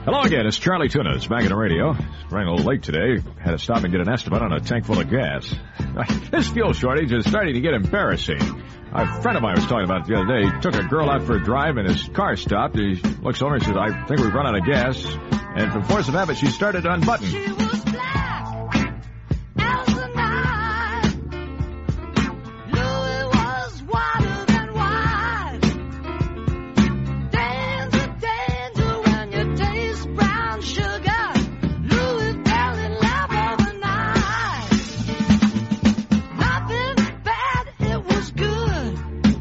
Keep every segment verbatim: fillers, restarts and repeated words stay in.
Hello again, it's Charlie Tunas back on the radio. Running a little late today. Had to stop and get an estimate on a tank full of gas. This fuel shortage is starting to get embarrassing. A friend of mine was talking about it the other day. He took a girl out for a drive and his car stopped. He looks over and says, I think we've run out of gas. And from force of habit, she started to unbutton. She was black as the night. Louis was whiter than white. Danger, danger when you taste brown sugar. Louis fell in love overnight. Nothing bad, it was good.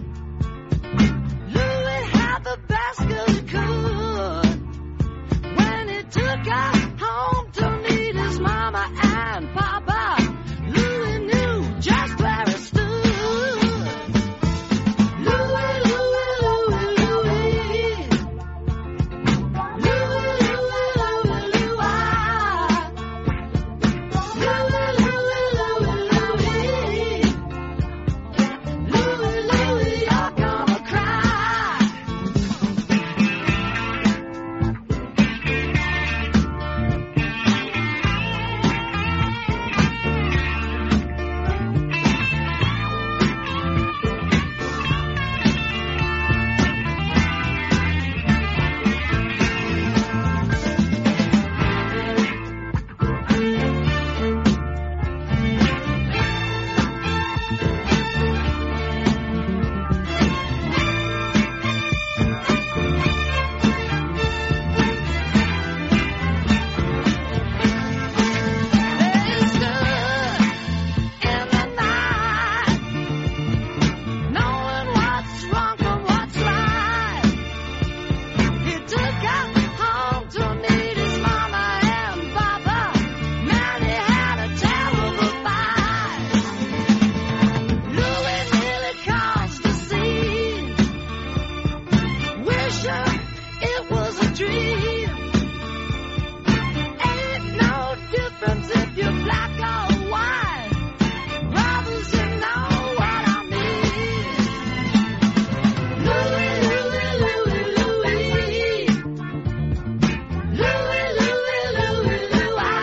Louis had the best 'cause he could. When he took her home to meet his mama and papa, Louis knew just where he stood. Louis, Louis, Louis, Louis. Louis, Louis, Louis, Louis. Louis, Louis, Louis, Louis. Louis, Louis, you're gonna cry. They stood in the night, knowing what's wrong from what's right. He took her home to meet his mama and papa. Man, he had a terrible fight. Louis nearly caused a scene, wishing it was a dream. Ain't no difference if you're black or white. Brothers, you know what I mean. Louis, Louis, Louis, Louis. Louis, Louis, Louis, Louis.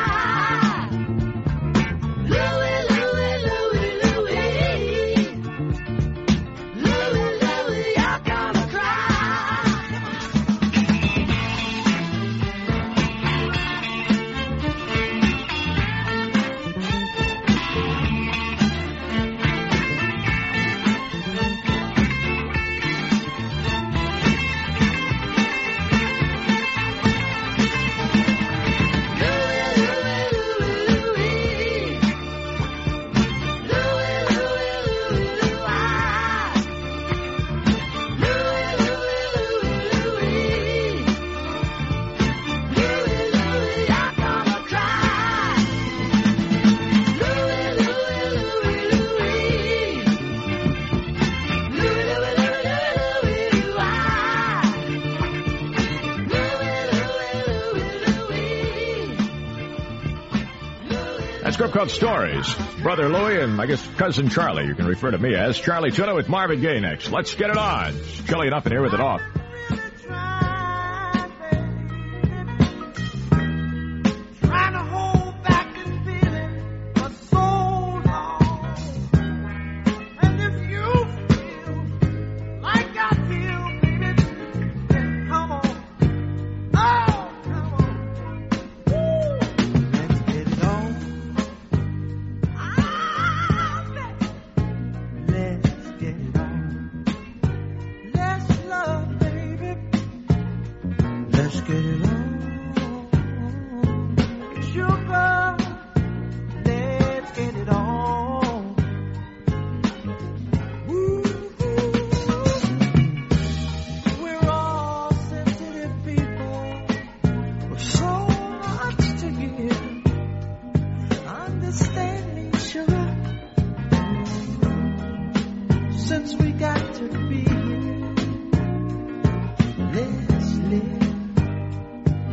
Louis, Louis, Louis, Louis. Louis, Louis, you're gonna cry. That's a group called Stories. Brother Louie and I guess Cousin Charlie. You can refer to me as Charlie Tuna with Marvin Gaye next. Let's get it on. It's chilly enough in here with it off. Trying to hold back this feeling for so long. And if you feel like I feel, baby, then come on. Oh, come on. Woo. Let's get it on. Ah, let's get it on. Let's love, baby. Let's get it on. Sugar, let's get it on. Woo. We're all sensitive people with so much to give. Understand me, sugar. Since we got to be here, let's live.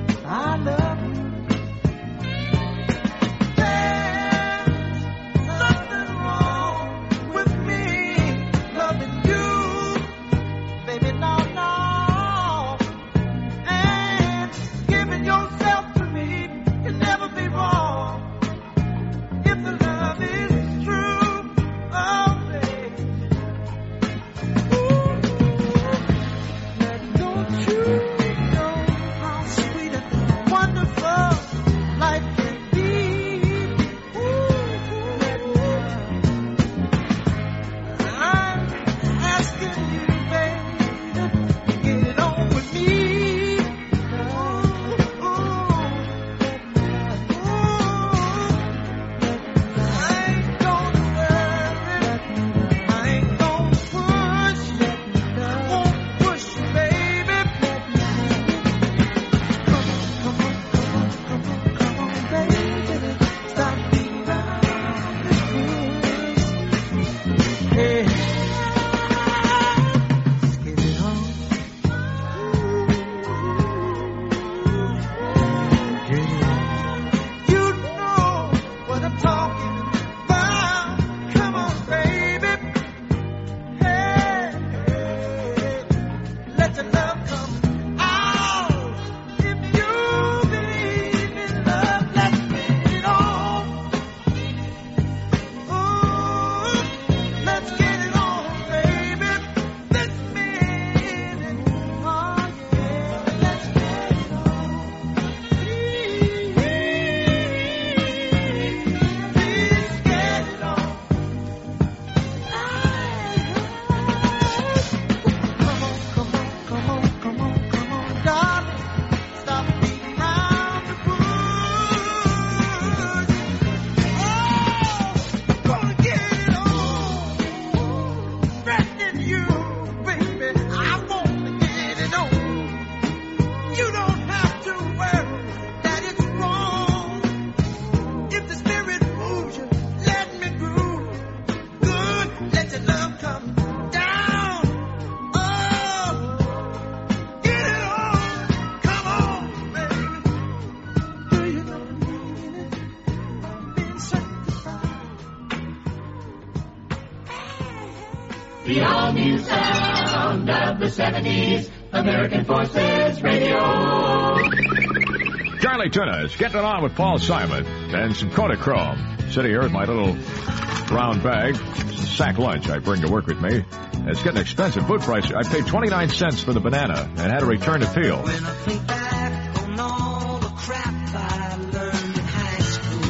The all-new sound of the seventies, American Forces Radio. Charlie Tunas getting it on with Paul Simon and some Kodachrome. Sitting here with my little brown bag, sack lunch I bring to work with me. It's getting expensive. Food price. I paid twenty-nine cents for the banana and had to return to field. When I think back on all the crap I learned in high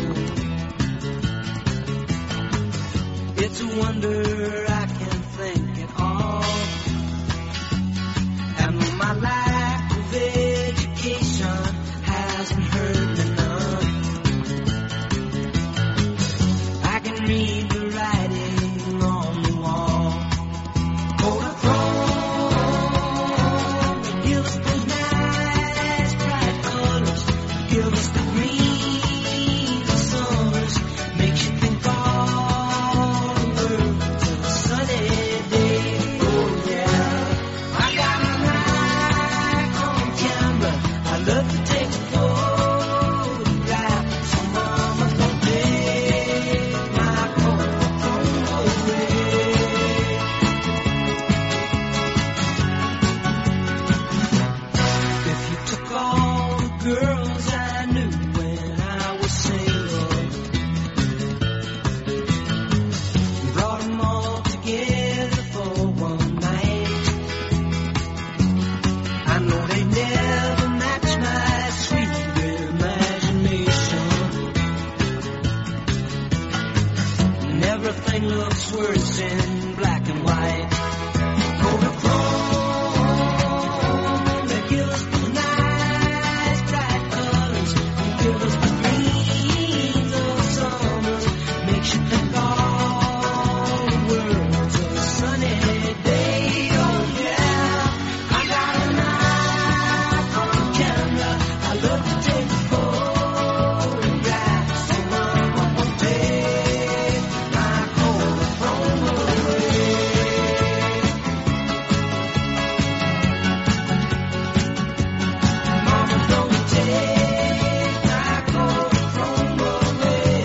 school, it's a wonder I can think at all. And though my lack of education hasn't hurt me none, I can read the writing on the wall. Kodachrome, they give us the nice bright colors, they give us the green of summers, makes you think all the world's a sunny day. Oh yeah, I got my Nikon camera, I love to take a photograph, so mama don't take my Kodachrome away. If you took all the girls I knew when I was single, brought them all together for one night, I know they never match my sweet imagination. And everything looks worse in black and white. Kodachrome, they give us the nice bright colors, they give us the greens of summers, makes you think all the world's a sunny day. Oh yeah, I got a Nikon camera, I love to take photographs, so mama won't take my Kodachrome away. Mama, don't take my Kodachrome away.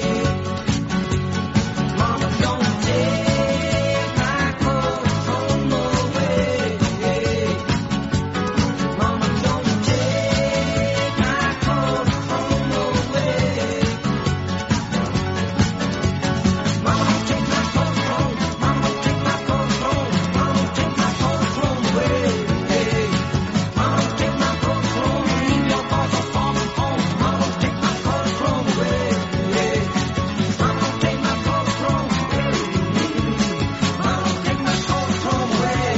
Mama, don't take my Kodachrome away. Mama, don't take my Kodachrome away. Mama, take my Kodachrome. Mama, take my Kodachrome. Mama, take my Kodachrome away. Mama, take my Kodachrome. Leave your thoughts are far from home. Mama, take my Kodachrome away. Mama, take my Kodachrome. Mama, take my Kodachrome away.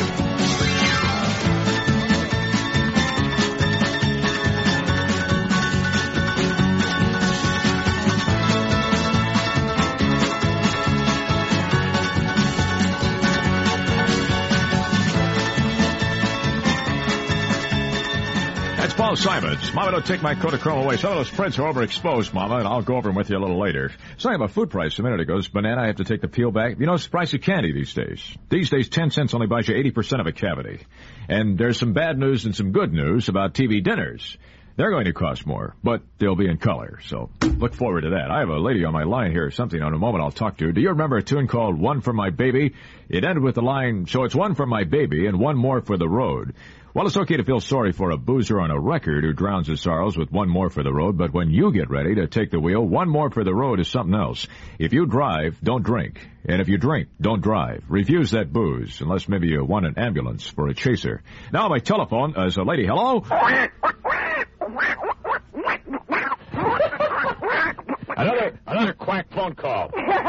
That's Paul Simons. Mama, don't take my Kodachrome away. Some of those prints are overexposed, Mama, and I'll go over them with you a little later. Talking about food price a minute ago. This banana, I have to take the peel back. You know, it's the price of candy these days. These days, ten cents only buys you eighty percent of a cavity. And there's some bad news and some good news about T V dinners. They're going to cost more, but they'll be in color. So look forward to that. I have a lady on my line here, something in a moment I'll talk to. Do you remember a tune called One for My Baby? It ended with the line, so it's one for my baby and one more for the road. Well, it's okay to feel sorry for a boozer on a record who drowns his sorrows with one more for the road, but when you get ready to take the wheel, one more for the road is something else. If you drive, don't drink. And if you drink, don't drive. Refuse that booze, unless maybe you want an ambulance for a chaser. Now, on my telephone is a lady. Hello? Another, another quack phone call.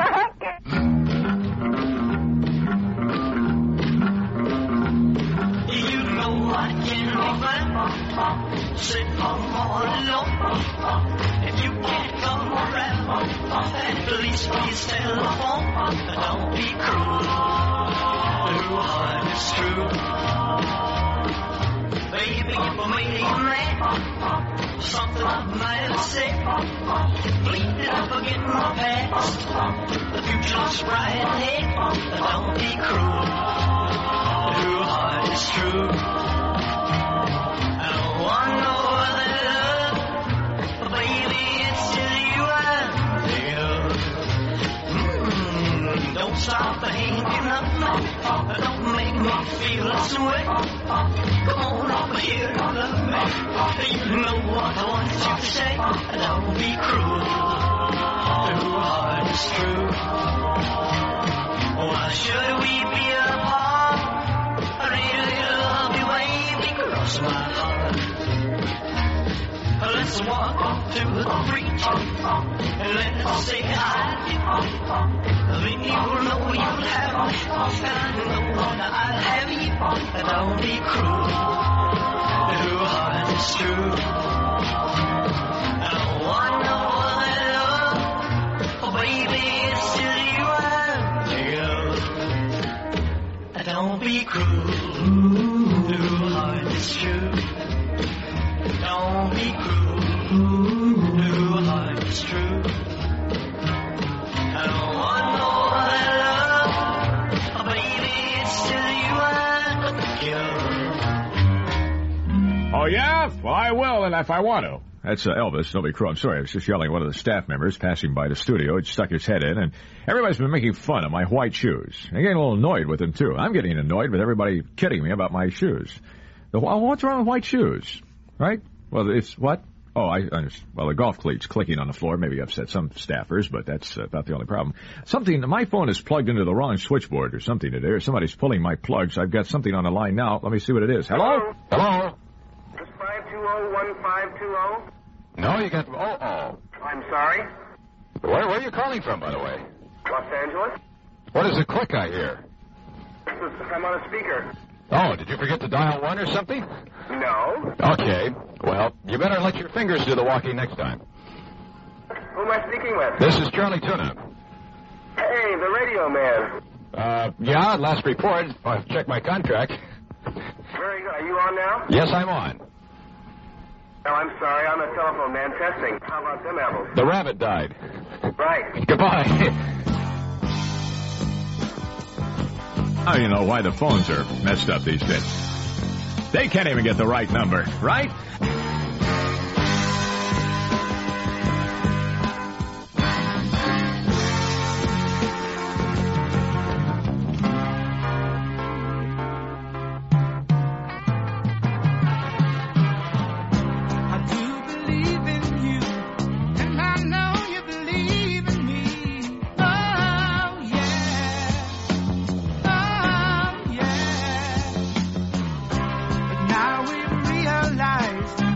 You know I can be glad, sit home all alone. If you can't come around, at least please telephone. Don't be cruel, your heart is true. Baby, if I made you mad, something I might have said, please don't forget my past. The future's right ahead, don't be cruel. Your heart is true. I don't want no other love, but baby, it's just you I'm thinking of. Mm, don't stop thinking of me. me. Don't make me feel this way. Come on over here and love me. You know what I want you to say. Don't be cruel. Your heart is true. Why should we be apart? I really love you, baby, cross my heart. Let's walk to the preacher and let's say I do. Then you'll know you'll have me, and I know that I'll have you. Don't be cruel, your heart is true. I don't want no other love, oh baby, it's still you I'm thinking of. Don't be cruel, your heart is true. Don't be cruel, your heart is true. I don't want no other love, oh baby, it's still you I'm thinking of. Oh, yeah? Well, I will, and if I want to. That's uh, Elvis. Don't be cruel. I'm sorry. I was just yelling at one of the staff members passing by the studio. He stuck his head in, and everybody's been making fun of my white shoes. I'm getting a little annoyed with them, too. I'm getting annoyed with everybody kidding me about my shoes. The, well, what's wrong with white shoes? Right? Well, it's what? Oh, I understand. Well, the golf cleats clicking on the floor maybe upset some staffers, but that's uh, about the only problem. Something, my phone is plugged into the wrong switchboard or something today, or somebody's pulling my plugs. I've got something on the line now. Let me see what it is. Hello? Hello? Is five two zero one five two zero? No, you got... Oh, oh. I'm sorry? Where, where are you calling from, by the way? Los Angeles? What is the click I hear? This is, I'm on a speaker. Oh, did you forget to dial one or something? No. Okay. Well, you better let your fingers do the walking next time. Who am I speaking with? This is Charlie Tuna. Hey, the radio man. Uh, yeah, last report. I'll check my contract. Very good. Are you on now? Yes, I'm on. No, I'm sorry. I'm a telephone man testing. How about them apples? The rabbit died. Right. Goodbye. Oh, you know why the phones are messed up these days. They can't even get the right number, right? I do believe in you, and I know you believe in me. Oh, yeah. Oh, yeah. But now we realize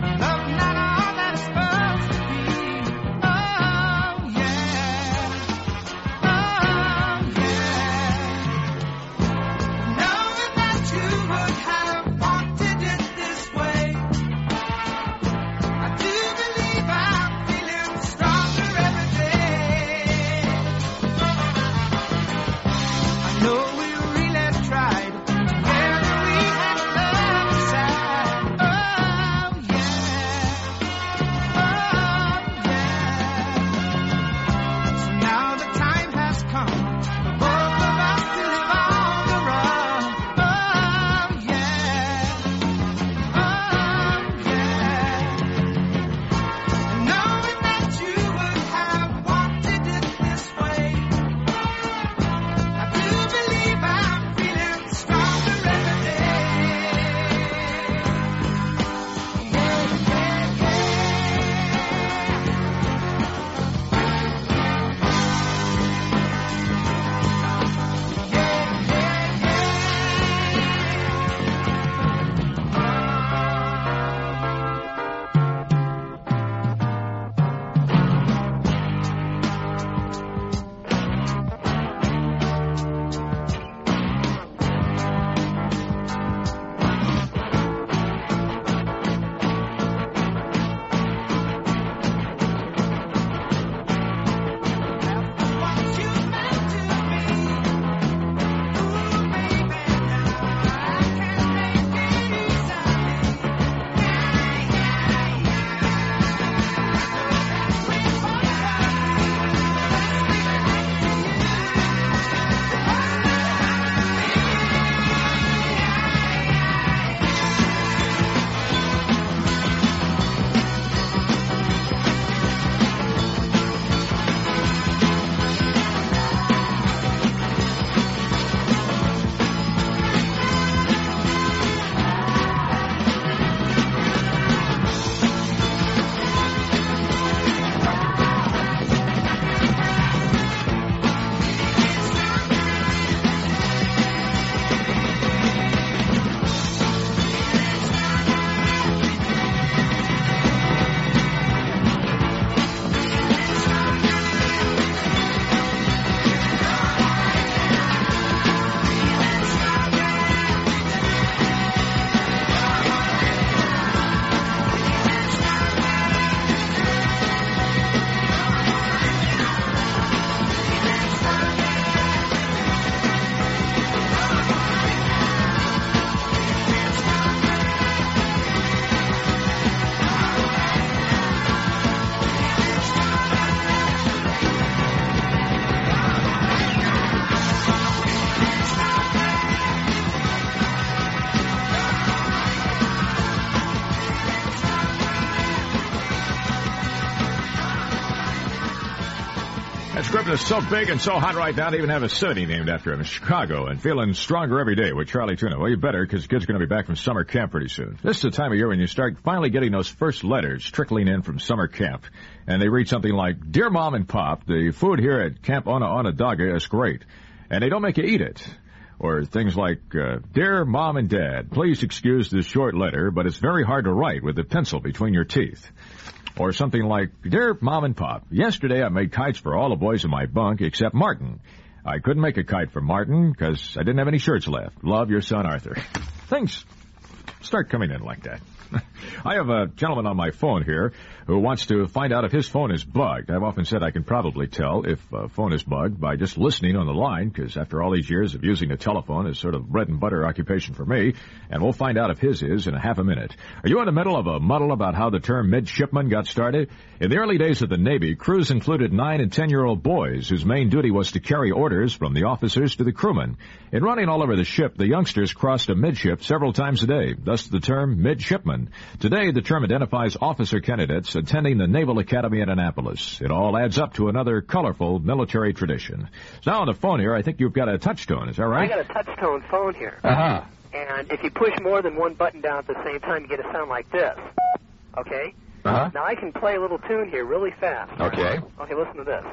That script is so big and so hot right now, they even have a city named after him in Chicago, and feeling stronger every day with Charlie Tuna. Well, you better, because kids are going to be back from summer camp pretty soon. This is the time of year when you start finally getting those first letters trickling in from summer camp. And they read something like, Dear Mom and Pop, the food here at Camp Ona Onondaga is great, and they don't make you eat it. Or things like, uh, Dear Mom and Dad, please excuse this short letter, but it's very hard to write with a pencil between your teeth. Or something like, Dear Mom and Pop, yesterday I made kites for all the boys in my bunk except Martin. I couldn't make a kite for Martin because I didn't have any shirts left. Love, your son, Arthur. Things start coming in like that. I have a gentleman on my phone here who wants to find out if his phone is bugged. I've often said I can probably tell if a phone is bugged by just listening on the line, because after all these years of using a telephone, it's sort of bread and butter occupation for me, and we'll find out if his is in a half a minute. Are you in the middle of a muddle about how the term midshipman got started? In the early days of the Navy, crews included nine and ten-year-old boys whose main duty was to carry orders from the officers to the crewmen. In running all over the ship, the youngsters crossed a midship several times a day, thus the term midshipman. Today, the term identifies officer candidates attending the Naval Academy at Annapolis. It all adds up to another colorful military tradition. So now on the phone here, I think you've got a touch-tone, is that right? I got a touch-tone phone here. Uh-huh. And if you push more than one button down at the same time, you get a sound like this. Okay? Uh-huh. Now I can play a little tune here really fast. Okay. Okay, listen to this.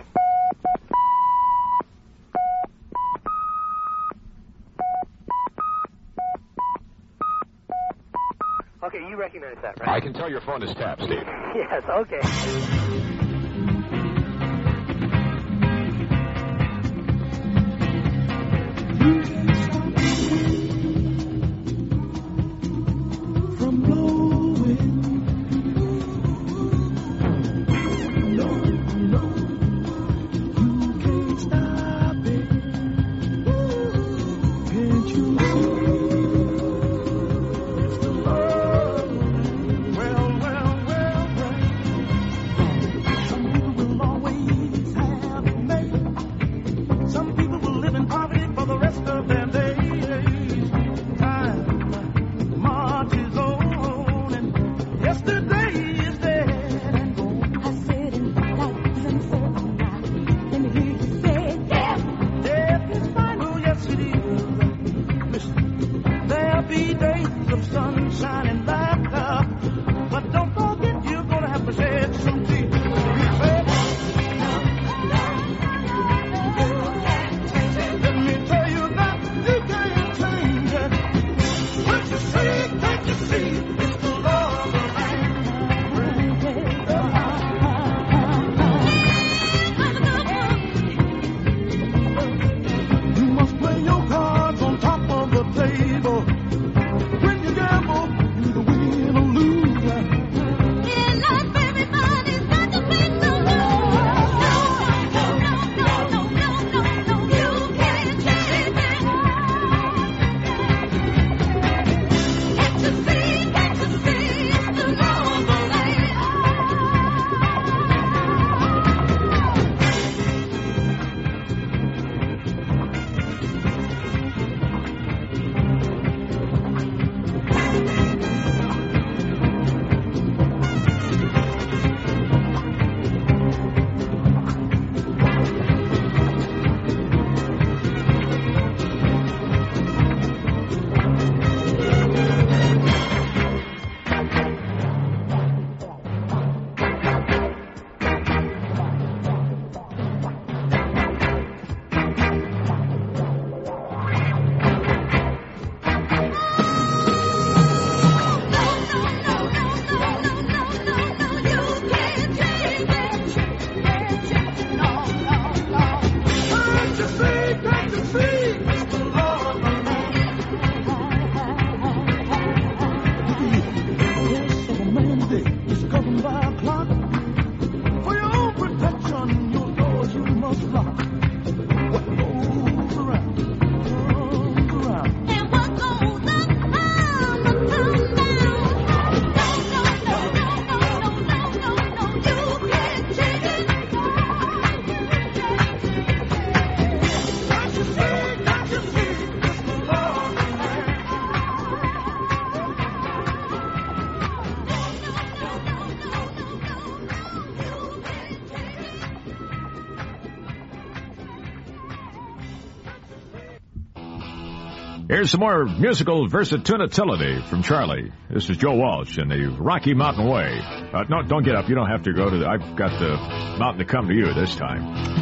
Okay, you recognize that, right? I can tell your phone is tapped, Steve. Yes, okay. Here's some more musical versatility from Charlie. This is Joe Walsh in the Rocky Mountain Way. Uh, no, don't get up. You don't have to go to the... I've got the mountain to come to you this time.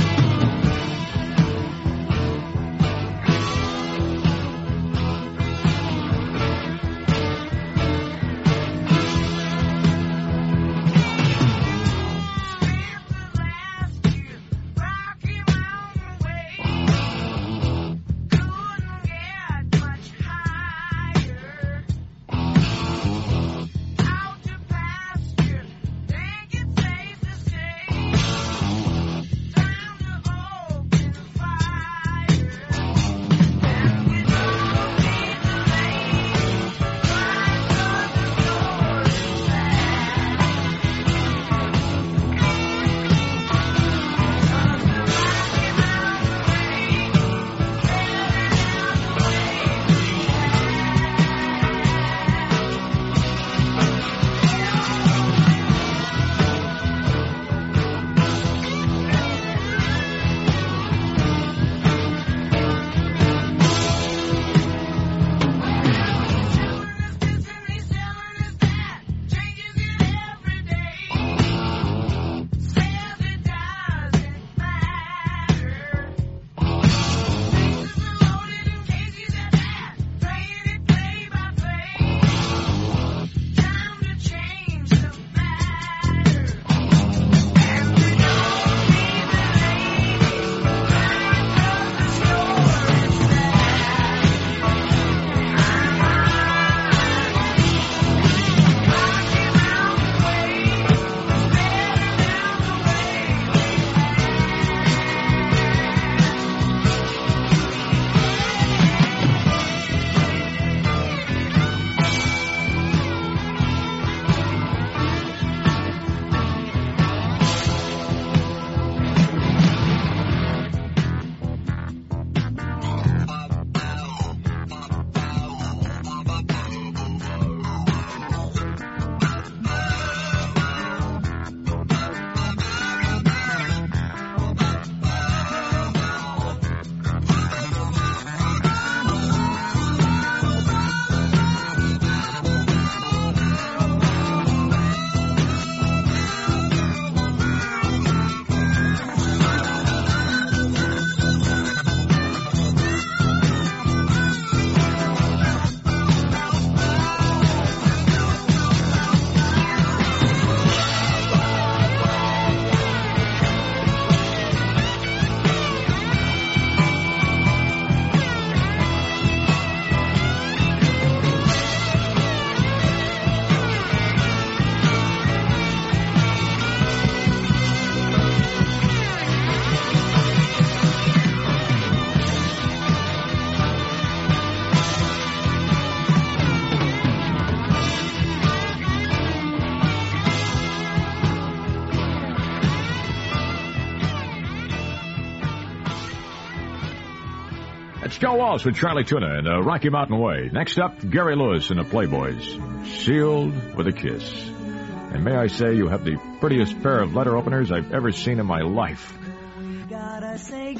Joe Walsh with Charlie Tuna in the Rocky Mountain Way. Next up, Gary Lewis and the Playboys, Sealed with a Kiss. And may I say, you have the prettiest pair of letter openers I've ever seen in my life. Gotta say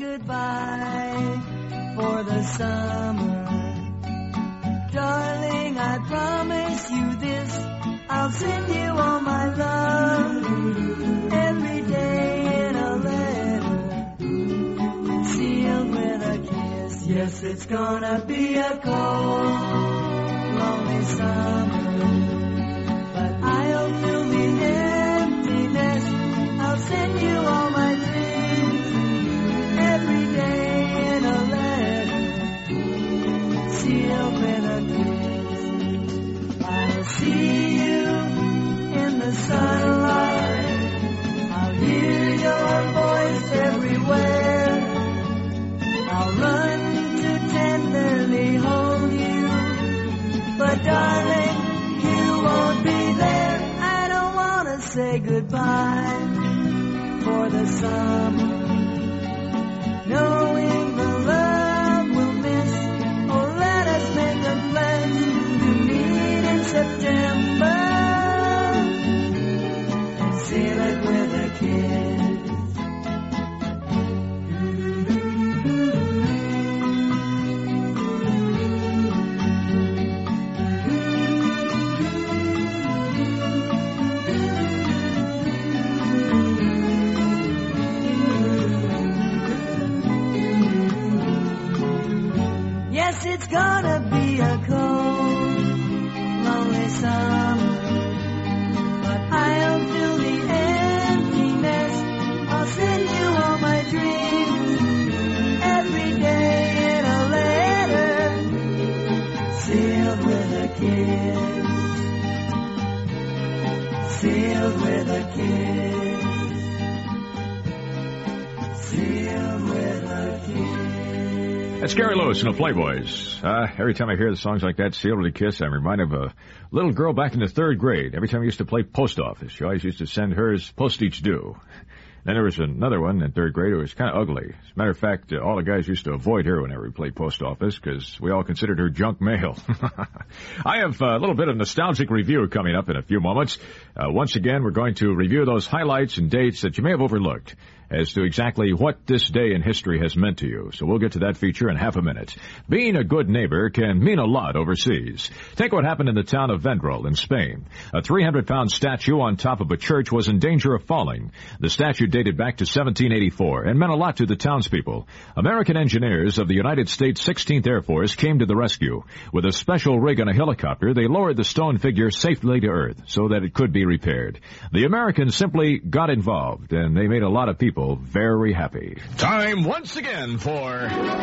goodbye for the summer. Darling, I promise you this, I'll send you all my love every day in a letter, sealed with a kiss. Yes, it's gonna be a cold, lonely summer, but I'll fill the emptiness. I'll send you all my dreams every day in a letter, sealed with a kiss. I'll see you in the sunlight. I'll hear your voice everywhere. I'll run to tenderly hold you, but darling, you won't be there. I don't want to say goodbye for the summer, knowing the love we'll miss. Oh, let us make a pledge to meet in September and seal it with a kiss. sealed with a kiss, sealed with a kiss. That's Gary Lewis and the Playboys. Uh, every time I hear the songs like that, Sealed with a Kiss, I'm reminded of a little girl back in the third grade. Every time I used to play post office, she always used to send hers postage due. Then there was another one in third grade who was kind of ugly. As a matter of fact, uh, all the guys used to avoid her whenever we played post office because we all considered her junk mail. I have a little bit of nostalgic review coming up in a few moments. Uh, once again, we're going to review those highlights and dates that you may have overlooked as to exactly what this day in history has meant to you. So we'll get to that feature in half a minute. Being a good neighbor can mean a lot overseas. Think what happened in the town of Vendrell in Spain. A three hundred pound statue on top of a church was in danger of falling. The statue dated back to seventeen eighty-four and meant a lot to the townspeople. American engineers of the United States sixteenth Air Force came to the rescue. With a special rig and a helicopter, they lowered the stone figure safely to earth so that it could be repaired. The Americans simply got involved, and they made a lot of people very happy. Time once again for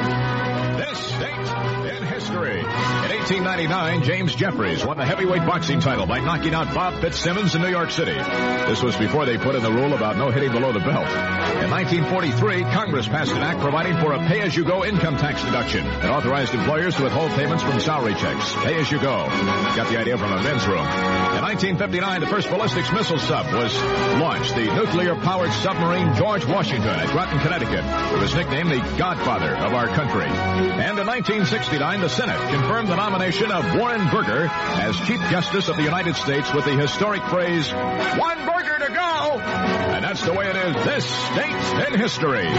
This Date in History. In eighteen ninety-nine, James Jeffries won the heavyweight boxing title by knocking out Bob Fitzsimmons in New York City. This was before they put in the rule about no hitting below the belt. In nineteen forty-three, Congress passed an act providing for a pay-as-you-go income tax deduction. It authorized employers to withhold payments from salary checks. Pay-as-you-go. Got the idea from a men's room. In nineteen fifty-nine, the first ballistic missile sub was launched. The nuclear-powered submarine George Washington at Groton, Connecticut. It was nicknamed the Godfather of our country. And in nineteen sixty-nine, the Senate confirmed the nomination of Warren Burger as Chief Justice of the United States with the historic phrase, "One burger to go!" And that's the way it is this date in history.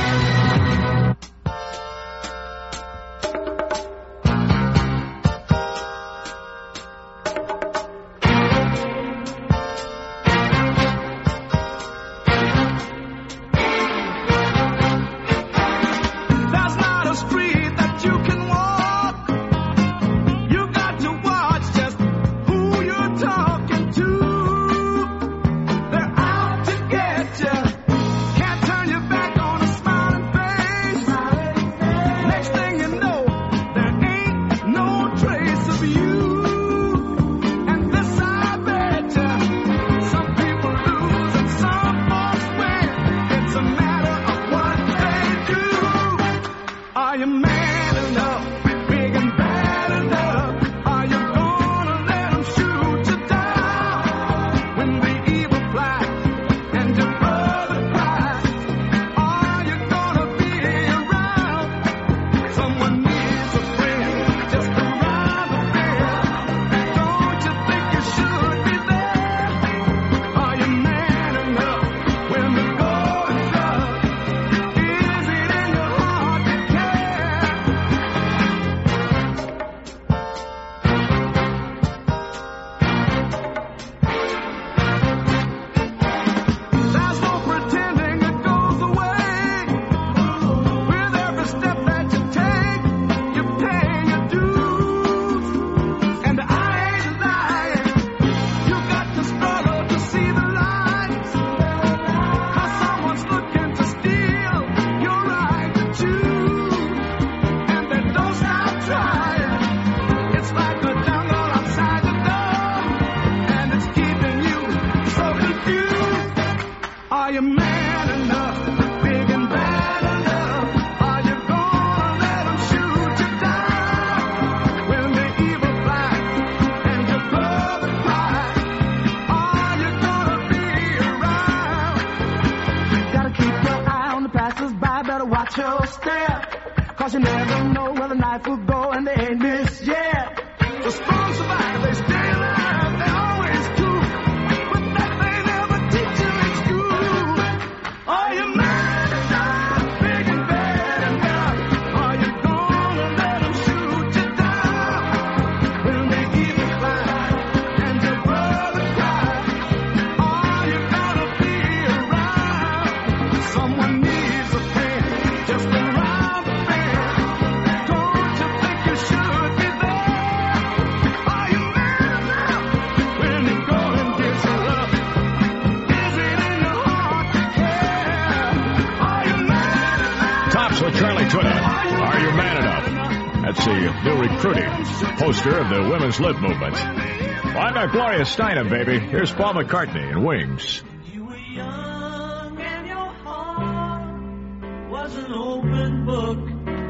Poster of the women's lib movement. I'm not Gloria Steinem, baby. Here's Paul McCartney and Wings. You were young and your heart was an open book.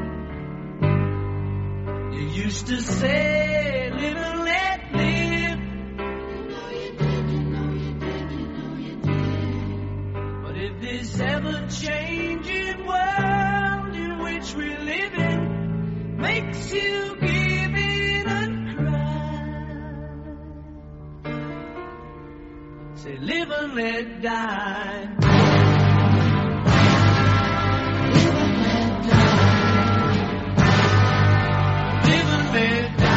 You used to say, live and let live. But if this ever-changing world in which we live in makes you give in and cry, say live and let die. Live and let die.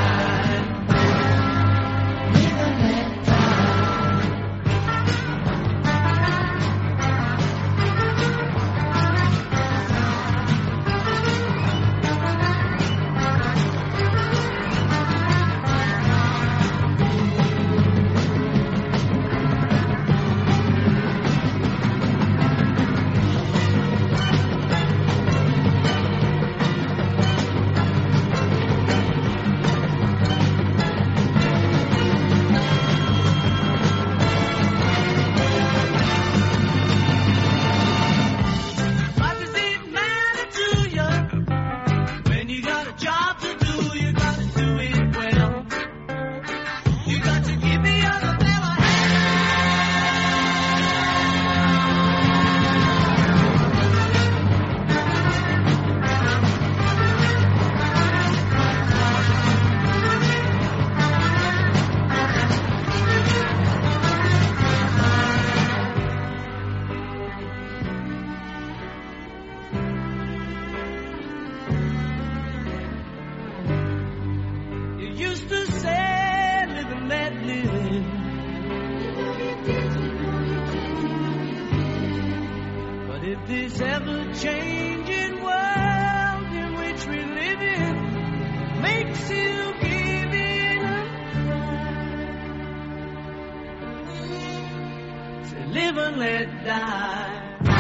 What does it matter to you? When you got a job to do, you got to do it well. You got to give the other fella You used to say, live and let live. But if this ever-changing world in which we live in makes you give in and cry, say live and let die.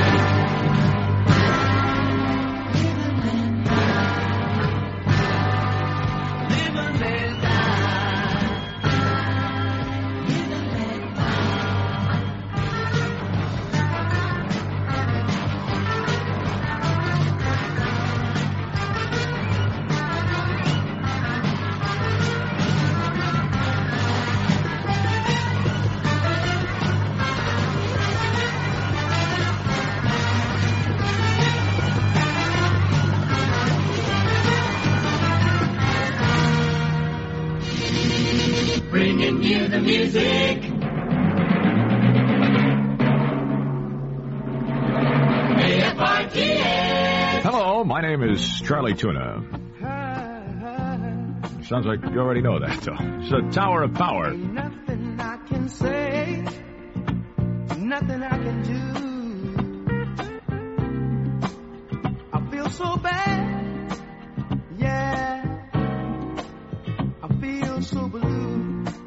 Live and let die. Bringing you the music. A F R T S. Hello, my name is Charlie Tuna. Sounds like you already know that, though. It's the Tower of Power. Nothing I can say, nothing I can do. I feel so bad, yeah. I feel so blue.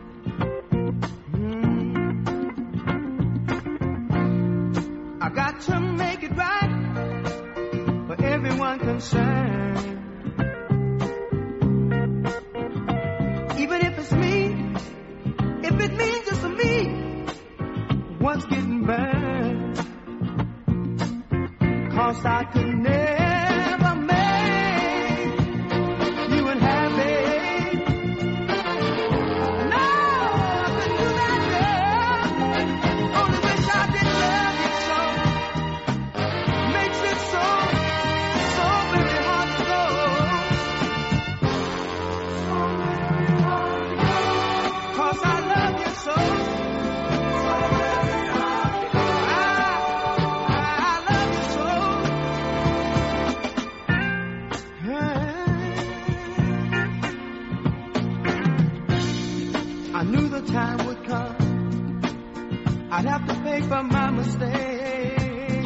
Mm. I got to make it right for everyone concerned. Even if it's me, if it means just for me, what's getting burned? Cause I could never make you unhappy. No, I couldn't do that, girl. Only wish I did love you so. Makes it so, so very hard to go. So very hard to go. Cause I love you so. So very hard to go. I, I love you so. I knew the time would come. I'd have to pay for my mistake.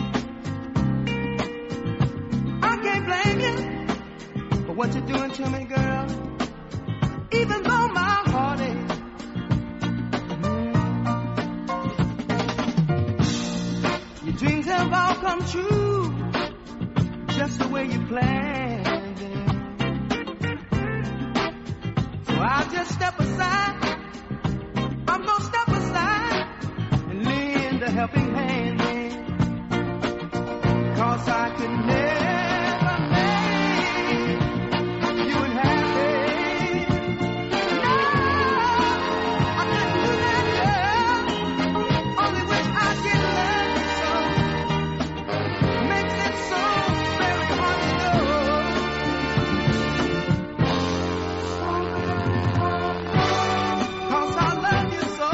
I can't blame you for what you're doing to me, girl. Even though my heart aches. Your dreams have all come true, just the way you planned it. So I'll just step aside lend a helping hand then. 'Cause I could never make you unhappy. No, I couldn't do that, girl. Only wish I could love you so. Makes it so very hard to know. 'Cause I love you so.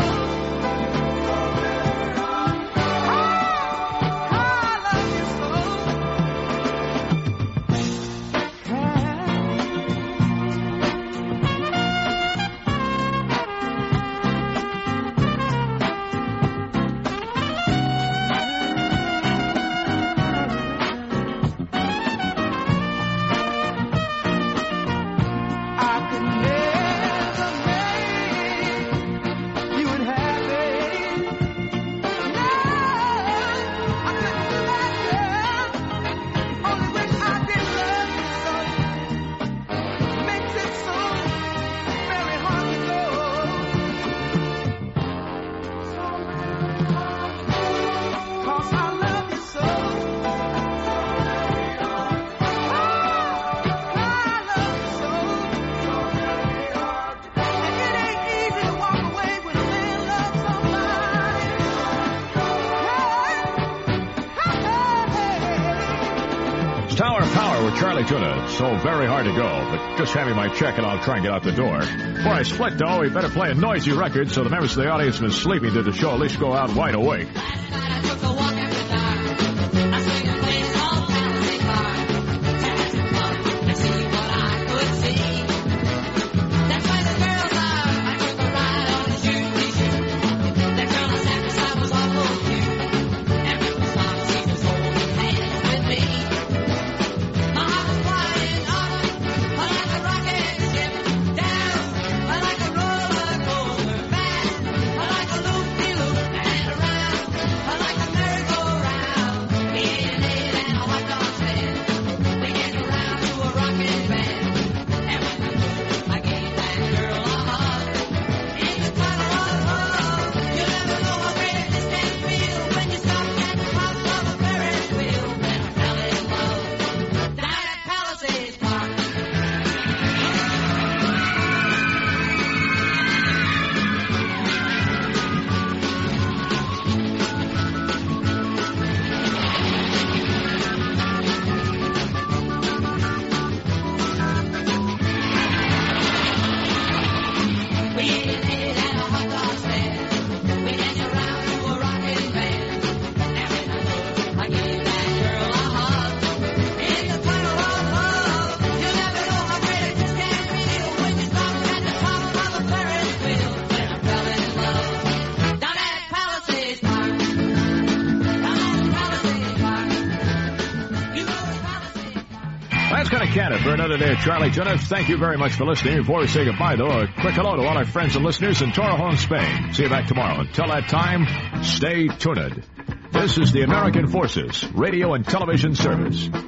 Charlie Tuna, so very hard to go, but just hand me my check and I'll try and get out the door. Before I split, though, we better play a noisy record so the members of the audience who've been sleeping through the show at least go out wide awake. Canada for another day of Charlie Tuna. Thank you very much for listening. Before we say goodbye, though, a quick hello to all our friends and listeners in Torrejon, Spain. See you back tomorrow. Until that time, stay tuned. This is the American Forces Radio and Television Service.